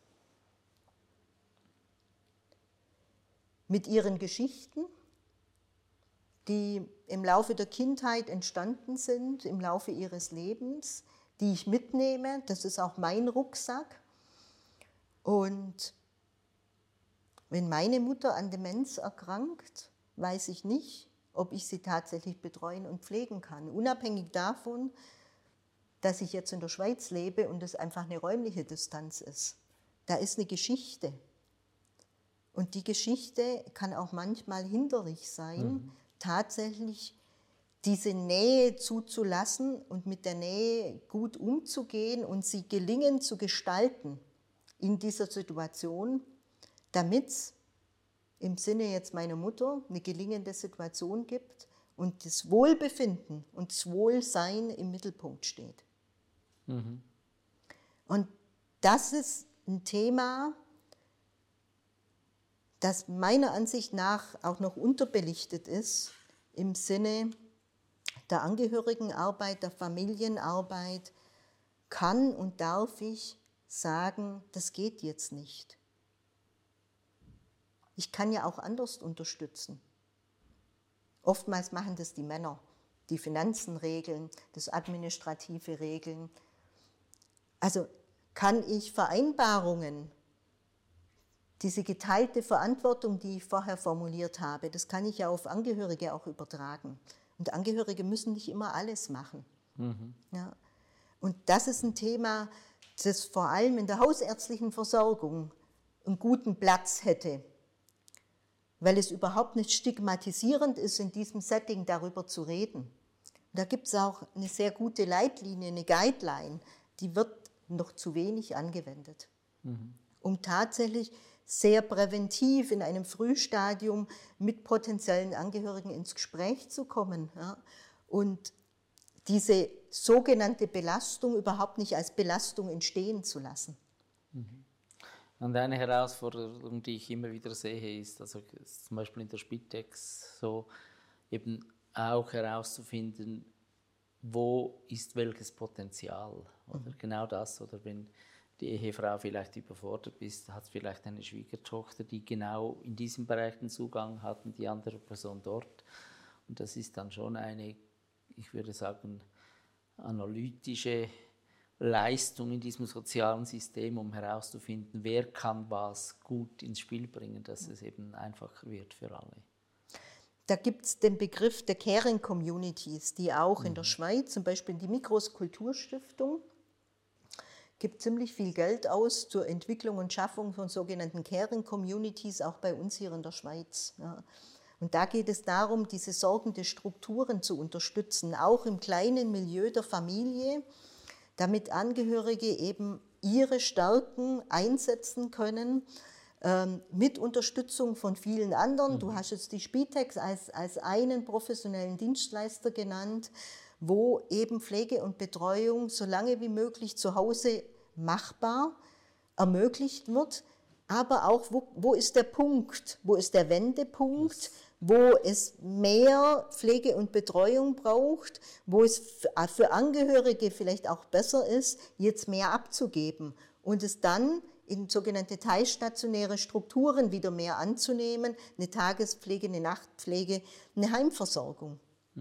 mit ihren Geschichten, die im Laufe der Kindheit entstanden sind, im Laufe ihres Lebens, die ich mitnehme. Das ist auch mein Rucksack. Und wenn meine Mutter an Demenz erkrankt, weiß ich nicht, ob ich sie tatsächlich betreuen und pflegen kann. Unabhängig davon, dass ich jetzt in der Schweiz lebe und es einfach eine räumliche Distanz ist. Da ist eine Geschichte. Und die Geschichte kann auch manchmal hinderlich sein, mhm. tatsächlich diese Nähe zuzulassen und mit der Nähe gut umzugehen und sie gelingend zu gestalten in dieser Situation, damit es im Sinne jetzt meiner Mutter eine gelingende Situation gibt und das Wohlbefinden und das Wohlsein im Mittelpunkt steht. Mhm. Und das ist ein Thema, das meiner Ansicht nach auch noch unterbelichtet ist im Sinne der Angehörigenarbeit, der Familienarbeit, kann und darf ich sagen, das geht jetzt nicht. Ich kann ja auch anders unterstützen. Oftmals machen das die Männer, die Finanzen regeln, das Administrative regeln. Also kann ich Vereinbarungen, diese geteilte Verantwortung, die ich vorher formuliert habe, das kann ich ja auf Angehörige auch übertragen. Und Angehörige müssen nicht immer alles machen. Mhm. Ja. Und das ist ein Thema, das vor allem in der hausärztlichen Versorgung einen guten Platz hätte, weil es überhaupt nicht stigmatisierend ist, in diesem Setting darüber zu reden. Und da gibt es auch eine sehr gute Leitlinie, eine Guideline, die wird noch zu wenig angewendet, mhm. um tatsächlich sehr präventiv in einem Frühstadium mit potenziellen Angehörigen ins Gespräch zu kommen, ja, und diese sogenannte Belastung überhaupt nicht als Belastung entstehen zu lassen. Mhm. Und eine Herausforderung, die ich immer wieder sehe, ist, also ist zum Beispiel in der Spitex so, eben auch herauszufinden, wo ist welches Potenzial, oder mhm. genau das, oder wenn die Ehefrau vielleicht überfordert ist, hat vielleicht eine Schwiegertochter, die genau in diesem Bereich den Zugang hat und die andere Person dort. Und das ist dann schon eine, ich würde sagen, analytische Leistung in diesem sozialen System, um herauszufinden, wer kann was gut ins Spiel bringen, dass es eben einfacher wird für alle. Da gibt es den Begriff der Caring Communities, die auch in der Schweiz, zum Beispiel die Migros Kulturstiftung, gibt ziemlich viel Geld aus zur Entwicklung und Schaffung von sogenannten Caring Communities, auch bei uns hier in der Schweiz. Ja. Und da geht es darum, diese sorgende Strukturen zu unterstützen, auch im kleinen Milieu der Familie, damit Angehörige eben ihre Stärken einsetzen können, ähm, mit Unterstützung von vielen anderen. Mhm. Du hast jetzt die Spitex als, als einen professionellen Dienstleister genannt, wo eben Pflege und Betreuung so lange wie möglich zu Hause machbar ermöglicht wird. Aber auch, wo, wo ist der Punkt, wo ist der Wendepunkt, wo es mehr Pflege und Betreuung braucht, wo es für Angehörige vielleicht auch besser ist, jetzt mehr abzugeben und es dann in sogenannte teilstationäre Strukturen wieder mehr anzunehmen, eine Tagespflege, eine Nachtpflege, eine Heimversorgung.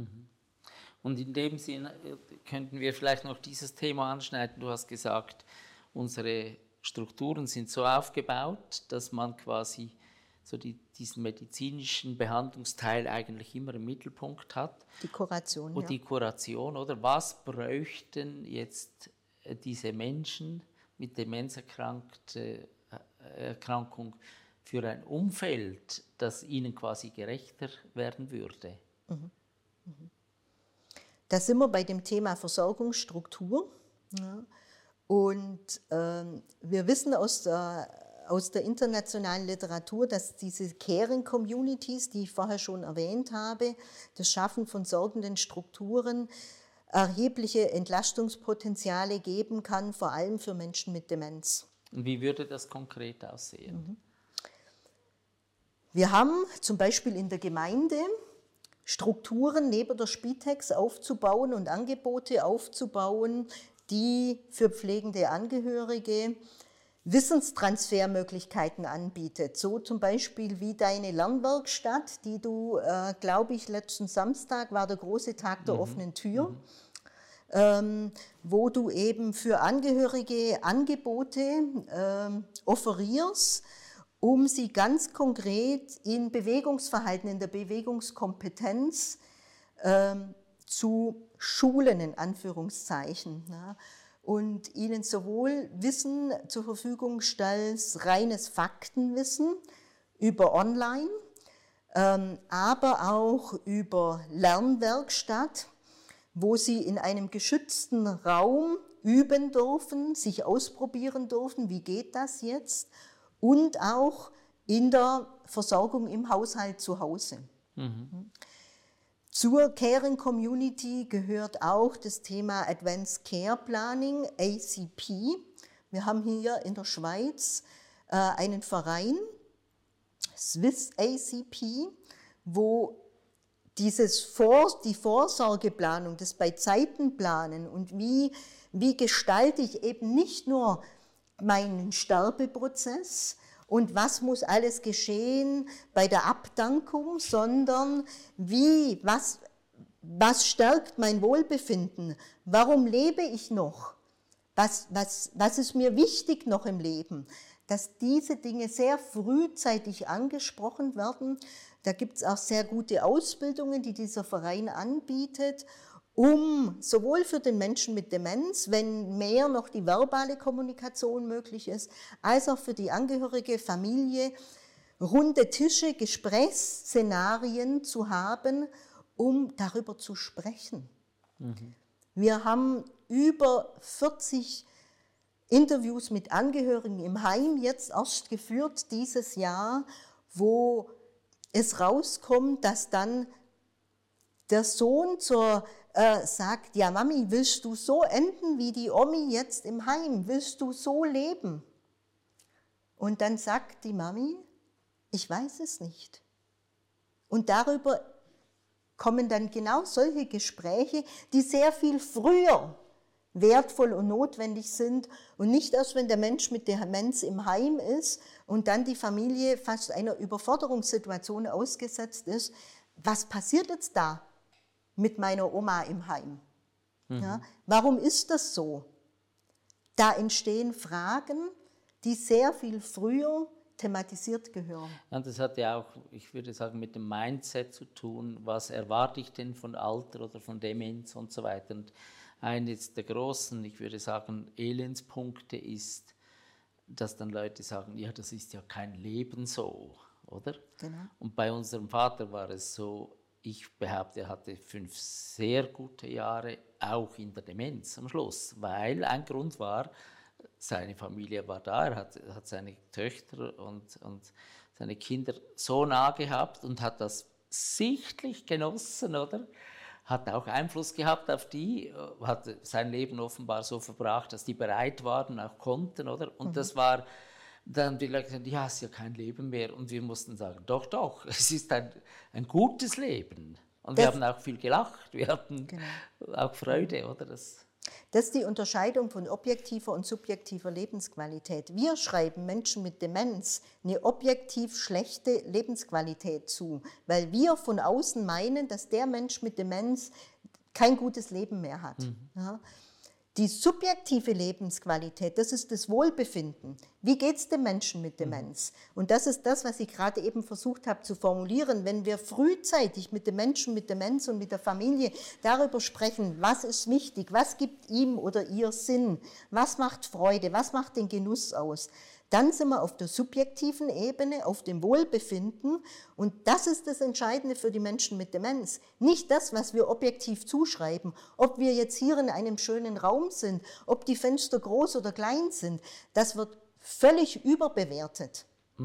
Und in dem Sinne könnten wir vielleicht noch dieses Thema anschneiden. Du hast gesagt, unsere Strukturen sind so aufgebaut, dass man quasi so die, diesen medizinischen Behandlungsteil eigentlich immer im Mittelpunkt hat. Die Kuration, Und ja. die Kuration, oder? Was bräuchten jetzt diese Menschen mit Demenzerkrankung für ein Umfeld, das ihnen quasi gerechter werden würde? Mhm. Mhm. Da sind wir bei dem Thema Versorgungsstruktur. Ja. Und ähm, wir wissen aus der, aus der internationalen Literatur, dass diese Caring Communities, die ich vorher schon erwähnt habe, das Schaffen von sorgenden Strukturen, erhebliche Entlastungspotenziale geben kann, vor allem für Menschen mit Demenz. Und wie würde das konkret aussehen? Mhm. Wir haben zum Beispiel in der Gemeinde Strukturen neben der Spitex aufzubauen und Angebote aufzubauen, die für pflegende Angehörige Wissenstransfermöglichkeiten anbietet. So zum Beispiel wie deine Lernwerkstatt, die du, äh, glaube ich, letzten Samstag war der große Tag der mhm. offenen Tür, mhm. ähm, wo du eben für Angehörige Angebote ähm, offerierst, um sie ganz konkret in Bewegungsverhalten, in der Bewegungskompetenz ähm, zu schulen, in Anführungszeichen. Ja. Und ihnen sowohl Wissen zur Verfügung stellst, reines Faktenwissen über Online, ähm, aber auch über Lernwerkstatt, wo sie in einem geschützten Raum üben dürfen, sich ausprobieren dürfen, wie geht das jetzt, und auch in der Versorgung im Haushalt zu Hause. Mhm. Zur Caring Community gehört auch das Thema Advanced Care Planning, A C P. Wir haben hier in der Schweiz äh, einen Verein, Swiss A C P, wo dieses Vor- die Vorsorgeplanung, das Bei-Zeiten-Planen und wie, wie gestalte ich eben nicht nur meinen Sterbeprozess und was muss alles geschehen bei der Abdankung, sondern wie, was, was stärkt mein Wohlbefinden? Warum lebe ich noch? Was, was, was ist mir wichtig noch im Leben? Dass diese Dinge sehr frühzeitig angesprochen werden. Da gibt es auch sehr gute Ausbildungen, die dieser Verein anbietet, um sowohl für den Menschen mit Demenz, wenn mehr noch die verbale Kommunikation möglich ist, als auch für die angehörige Familie, runde Tische, Gesprächsszenarien zu haben, um darüber zu sprechen. Mhm. Wir haben über vierzig Interviews mit Angehörigen im Heim jetzt erst geführt dieses Jahr, wo es rauskommt, dass dann der Sohn zur äh, sagt, ja Mami, willst du so enden wie die Omi jetzt im Heim? Willst du so leben? Und dann sagt die Mami, ich weiß es nicht. Und darüber kommen dann genau solche Gespräche, die sehr viel früher wertvoll und notwendig sind und nicht erst, wenn der Mensch mit Demenz im Heim ist und dann die Familie fast einer Überforderungssituation ausgesetzt ist. Was passiert jetzt da mit meiner Oma im Heim? Mhm. Ja, warum ist das so? Da entstehen Fragen, die sehr viel früher thematisiert gehören. Und das hat ja auch, ich würde sagen, mit dem Mindset zu tun, was erwarte ich denn von Alter oder von Demenz und so weiter. Und eines der großen, ich würde sagen, Elendspunkte ist, dass dann Leute sagen, ja, das ist ja kein Leben so, oder? Genau. Und bei unserem Vater war es so, ich behaupte, er hatte fünf sehr gute Jahre, auch in der Demenz am Schluss, weil ein Grund war, seine Familie war da, er hat, hat seine Töchter und, und seine Kinder so nah gehabt und hat das sichtlich genossen, oder? Hat auch Einfluss gehabt auf die, hat sein Leben offenbar so verbracht, dass die bereit waren, auch konnten, oder? Und mhm. das war, dann haben die Leute gesagt, ja, es ist ja kein Leben mehr. Und wir mussten sagen, doch, doch, es ist ein, ein gutes Leben. Und das, wir haben auch viel gelacht, wir hatten genau. auch Freude, oder? Das, Das ist die Unterscheidung von objektiver und subjektiver Lebensqualität. Wir schreiben Menschen mit Demenz eine objektiv schlechte Lebensqualität zu, weil wir von außen meinen, dass der Mensch mit Demenz kein gutes Leben mehr hat. Mhm. Ja. Die subjektive Lebensqualität, das ist das Wohlbefinden. Wie geht es dem Menschen mit Demenz? Und das ist das, was ich gerade eben versucht habe zu formulieren. Wenn wir frühzeitig mit dem Menschen mit Demenz und mit der Familie darüber sprechen, was ist wichtig, was gibt ihm oder ihr Sinn, was macht Freude, was macht den Genuss aus, dann sind wir auf der subjektiven Ebene, auf dem Wohlbefinden. Und das ist das Entscheidende für die Menschen mit Demenz. Nicht das, was wir objektiv zuschreiben, ob wir jetzt hier in einem schönen Raum sind, ob die Fenster groß oder klein sind. Das wird völlig überbewertet.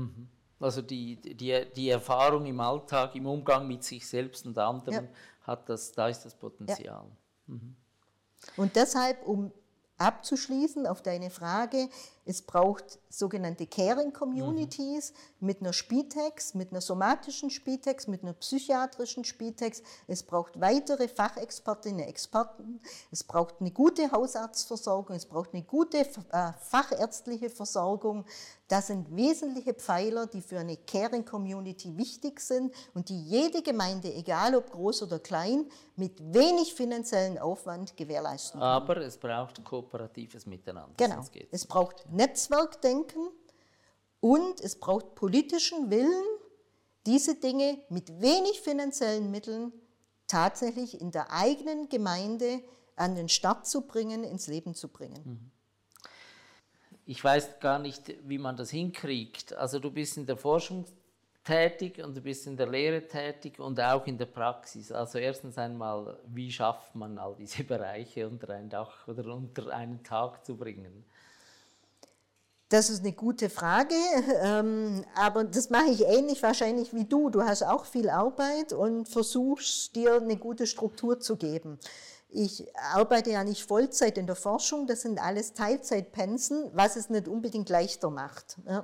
Also die, die, die Erfahrung im Alltag, im Umgang mit sich selbst und anderen, ja. hat das, da ist das Potenzial. Ja. Mhm. Und deshalb, um abzuschließen auf deine Frage, es braucht sogenannte Caring Communities mhm. mit einer Spitex, mit einer somatischen Spitex, mit einer psychiatrischen Spitex. Es braucht weitere Fachexpertinnen, Experten. Es braucht eine gute Hausarztversorgung. Es braucht eine gute äh, fachärztliche Versorgung. Das sind wesentliche Pfeiler, die für eine Caring Community wichtig sind und die jede Gemeinde, egal ob groß oder klein, mit wenig finanziellen Aufwand gewährleisten kann. Aber es braucht kooperatives Miteinander. Genau. Es braucht Netzwerkdenken und es braucht politischen Willen, diese Dinge mit wenig finanziellen Mitteln tatsächlich in der eigenen Gemeinde an den Start zu bringen, ins Leben zu bringen. Ich weiß gar nicht, wie man das hinkriegt. Also du bist in der Forschung tätig und du bist in der Lehre tätig und auch in der Praxis. Also erstens einmal, wie schafft man all diese Bereiche unter ein Dach oder unter einen Tag zu bringen? Das ist eine gute Frage, ähm, aber das mache ich ähnlich wahrscheinlich wie du. Du hast auch viel Arbeit und versuchst, dir eine gute Struktur zu geben. Ich arbeite ja nicht Vollzeit in der Forschung, das sind alles Teilzeitpensen, was es nicht unbedingt leichter macht. Ja.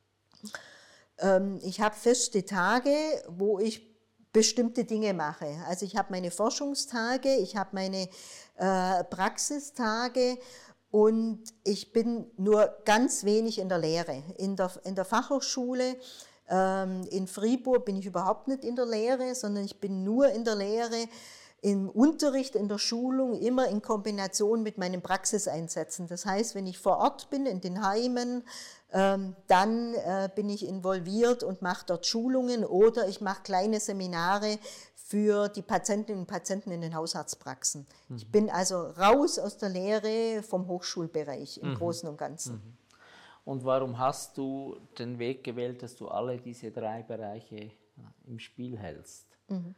Ähm, ich habe feste Tage, wo ich bestimmte Dinge mache. Also ich habe meine Forschungstage, ich habe meine äh, Praxistage. Und ich bin nur ganz wenig in der Lehre. In der, in der Fachhochschule ähm, in Fribourg bin ich überhaupt nicht in der Lehre, sondern ich bin nur in der Lehre, im Unterricht, in der Schulung, immer in Kombination mit meinen Praxiseinsätzen. Das heißt, wenn ich vor Ort bin, in den Heimen, ähm, dann äh, bin ich involviert und mache dort Schulungen oder ich mache kleine Seminare für die Patientinnen und Patienten in den Hausarztpraxen. Mhm. Ich bin also raus aus der Lehre vom Hochschulbereich im mhm. Großen und Ganzen. Mhm. Und warum hast du den Weg gewählt, dass du alle diese drei Bereiche im Spiel hältst? Mhm.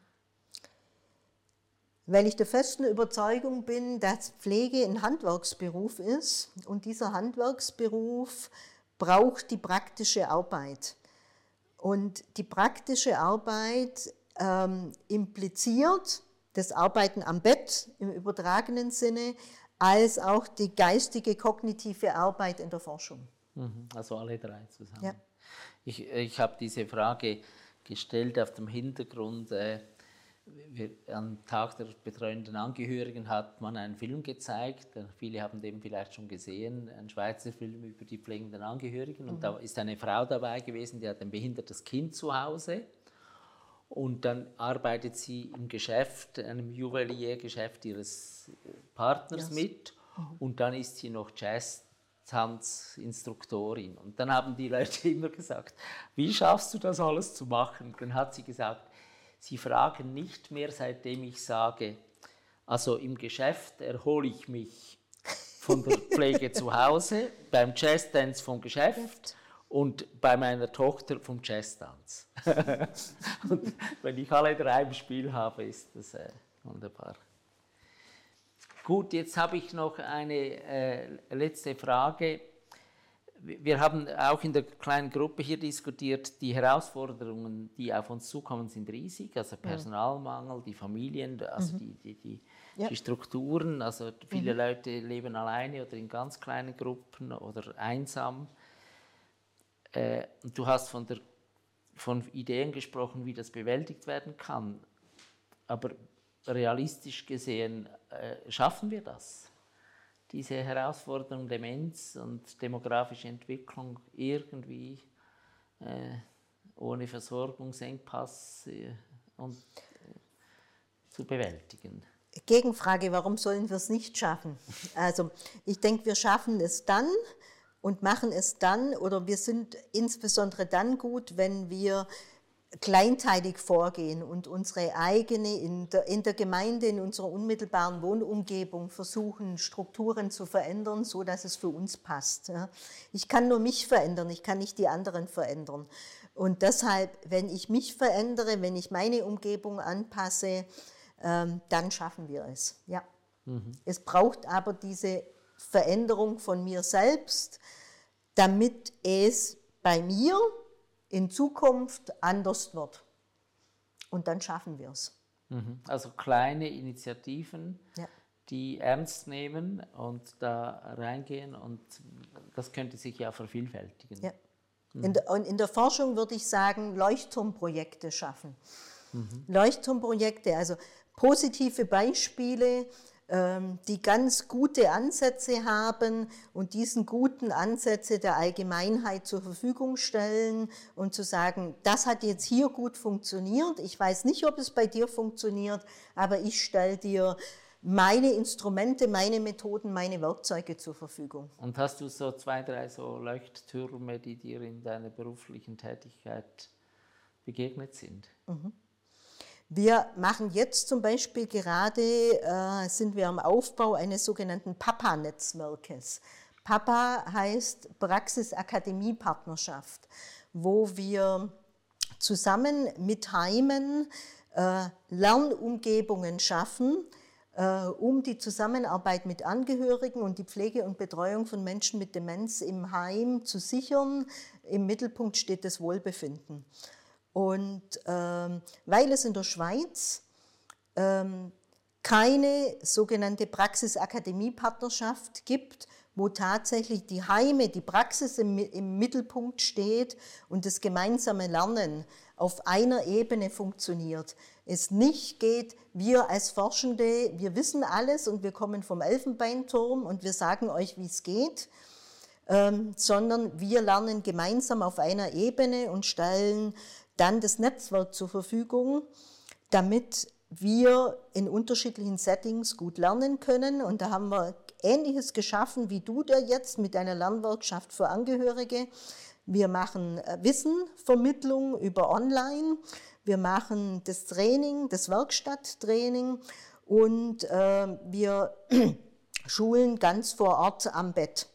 Weil ich der festen Überzeugung bin, dass Pflege ein Handwerksberuf ist und dieser Handwerksberuf braucht die praktische Arbeit. Und die praktische Arbeit ähm, impliziert das Arbeiten am Bett im übertragenen Sinne, als auch die geistige, kognitive Arbeit in der Forschung. Also alle drei zusammen. Ja. Ich, ich habe diese Frage gestellt auf dem Hintergrund, äh, wir, am Tag der betreuenden Angehörigen hat man einen Film gezeigt, viele haben den vielleicht schon gesehen, einen Schweizer Film über die pflegenden Angehörigen. Und mhm. da ist eine Frau dabei gewesen, die hat ein behindertes Kind zu Hause. Und dann arbeitet sie im Geschäft, einem Juweliergeschäft ihres Partners yes. mit. Mhm. Und dann ist sie noch Jazz-Tanzinstruktorin. Und dann haben die Leute immer gesagt, wie schaffst du das alles zu machen? Und dann hat sie gesagt, sie fragen nicht mehr, seitdem ich sage, also im Geschäft erhole ich mich von der Pflege zu Hause, beim Jazz-Dance vom Geschäft und bei meiner Tochter vom Jazz-Dance. Und wenn ich alle drei im Spiel habe, ist das äh, wunderbar. Gut, jetzt habe ich noch eine äh, letzte Frage. Wir haben auch in der kleinen Gruppe hier diskutiert, die Herausforderungen, die auf uns zukommen, sind riesig. Also Personalmangel, die Familien, also mhm. die, die, die, ja. die Strukturen. Also viele mhm. Leute leben alleine oder in ganz kleinen Gruppen oder einsam. Äh, und du hast von, der, von Ideen gesprochen, wie das bewältigt werden kann. Aber realistisch gesehen, äh, schaffen wir das? Diese Herausforderung Demenz und demografische Entwicklung irgendwie äh, ohne Versorgungsengpass äh, und, äh, zu bewältigen. Gegenfrage, warum sollen wir es nicht schaffen? Also ich denke, wir schaffen es dann und machen es dann, oder wir sind insbesondere dann gut, wenn wir kleinteilig vorgehen und unsere eigene, in der, in der Gemeinde, in unserer unmittelbaren Wohnumgebung versuchen, Strukturen zu verändern, so dass es für uns passt. Ich kann nur mich verändern, ich kann nicht die anderen verändern. Und deshalb, wenn ich mich verändere, wenn ich meine Umgebung anpasse, dann schaffen wir es. Ja. Mhm. Es braucht aber diese Veränderung von mir selbst, damit es bei mir in Zukunft anders wird. Und dann schaffen wir es. Also kleine Initiativen, ja. die ernst nehmen und da reingehen, und das könnte sich ja vervielfältigen. Ja. Mhm. In der, und in der Forschung würde ich sagen, Leuchtturmprojekte schaffen. Mhm. Leuchtturmprojekte, also positive Beispiele, die ganz gute Ansätze haben und diesen guten Ansätze der Allgemeinheit zur Verfügung stellen und zu sagen, das hat jetzt hier gut funktioniert, ich weiß nicht, ob es bei dir funktioniert, aber ich stelle dir meine Instrumente, meine Methoden, meine Werkzeuge zur Verfügung. Und hast du so zwei, drei so Leuchttürme, die dir in deiner beruflichen Tätigkeit begegnet sind? Mhm. Wir machen jetzt zum Beispiel gerade, äh, sind wir am Aufbau eines sogenannten Papa-Netzwerkes. Papa heißt Praxisakademie-Partnerschaft, wo wir zusammen mit Heimen äh, Lernumgebungen schaffen, äh, um die Zusammenarbeit mit Angehörigen und die Pflege und Betreuung von Menschen mit Demenz im Heim zu sichern. Im Mittelpunkt steht das Wohlbefinden. Und ähm, weil es in der Schweiz ähm, keine sogenannte Praxisakademie-Partnerschaft gibt, wo tatsächlich die Heime, die Praxis im, im Mittelpunkt steht und das gemeinsame Lernen auf einer Ebene funktioniert. Es nicht geht, wir als Forschende, wir wissen alles und wir kommen vom Elfenbeinturm und wir sagen euch, wie es geht, ähm, sondern wir lernen gemeinsam auf einer Ebene und stellen dann das Netzwerk zur Verfügung, damit wir in unterschiedlichen Settings gut lernen können. Und da haben wir Ähnliches geschaffen wie du da jetzt mit einer Lernwerkschaft für Angehörige. Wir machen Wissenvermittlung über Online, wir machen das Training, das Werkstatttraining und äh, wir schulen ganz vor Ort am Bett.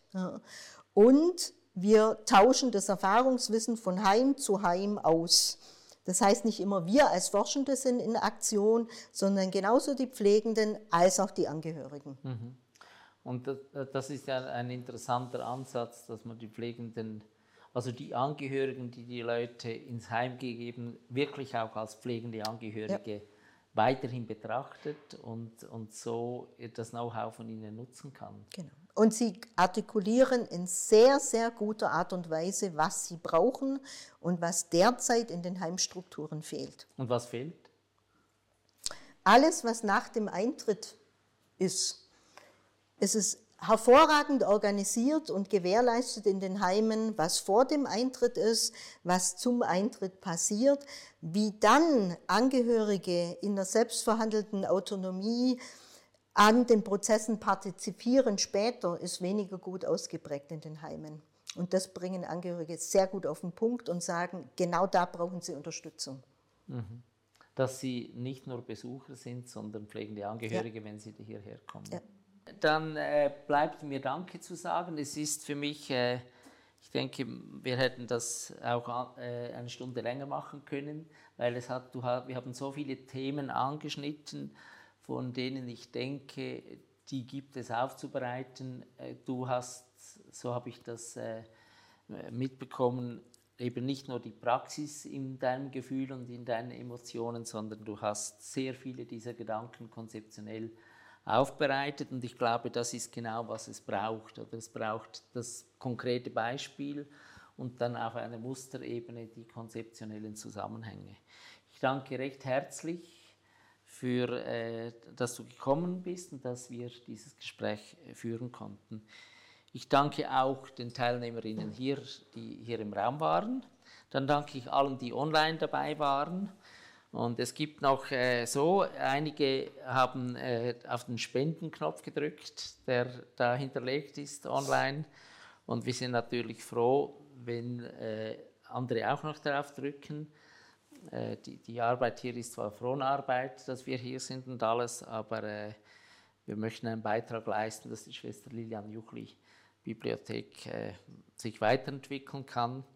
Und wir tauschen das Erfahrungswissen von Heim zu Heim aus. Das heißt, nicht immer wir als Forschende sind in Aktion, sondern genauso die Pflegenden als auch die Angehörigen. Mhm. Und das, das ist ja ein interessanter Ansatz, dass man die Pflegenden, also die Angehörigen, die die Leute ins Heim gegeben, wirklich auch als pflegende Angehörige ja. weiterhin betrachtet und, und so das Know-how von ihnen nutzen kann. Genau. Und sie artikulieren in sehr, sehr guter Art und Weise, was sie brauchen und was derzeit in den Heimstrukturen fehlt. Und was fehlt? alles, was nach dem Eintritt ist. Es ist hervorragend organisiert und gewährleistet in den Heimen, was vor dem Eintritt ist, was zum Eintritt passiert, wie dann Angehörige in der selbstverhandelten Autonomie an den Prozessen partizipieren später, ist weniger gut ausgeprägt in den Heimen. Und das bringen Angehörige sehr gut auf den Punkt und sagen, genau da brauchen sie Unterstützung. Mhm. Dass sie nicht nur Besucher sind, sondern pflegende Angehörige, ja. wenn sie hierher kommen. Ja. Dann äh, bleibt mir Danke zu sagen. Es ist für mich, äh, ich denke, wir hätten das auch äh, eine Stunde länger machen können, weil es hat, du, wir haben so viele Themen angeschnitten, von denen ich denke, die gibt es aufzubereiten. Äh, du hast, so habe ich das äh, mitbekommen, eben nicht nur die Praxis in deinem Gefühl und in deinen Emotionen, sondern du hast sehr viele dieser Gedanken konzeptionell aufbereitet und ich glaube, das ist genau, was es braucht. Oder es braucht das konkrete Beispiel und dann auf einer Musterebene die konzeptionellen Zusammenhänge. Ich danke recht herzlich, für, äh, dass du gekommen bist und dass wir dieses Gespräch äh, führen konnten. Ich danke auch den Teilnehmerinnen hier, die hier im Raum waren. Dann danke ich allen, die online dabei waren. Und es gibt noch äh, so, einige haben äh, auf den Spendenknopf gedrückt, der da hinterlegt ist online. Und wir sind natürlich froh, wenn äh, andere auch noch darauf drücken. Äh, die, die Arbeit hier ist zwar Fronarbeit, dass wir hier sind und alles, aber äh, wir möchten einen Beitrag leisten, dass die Schwester Lilian Juchli Bibliothek äh, sich weiterentwickeln kann.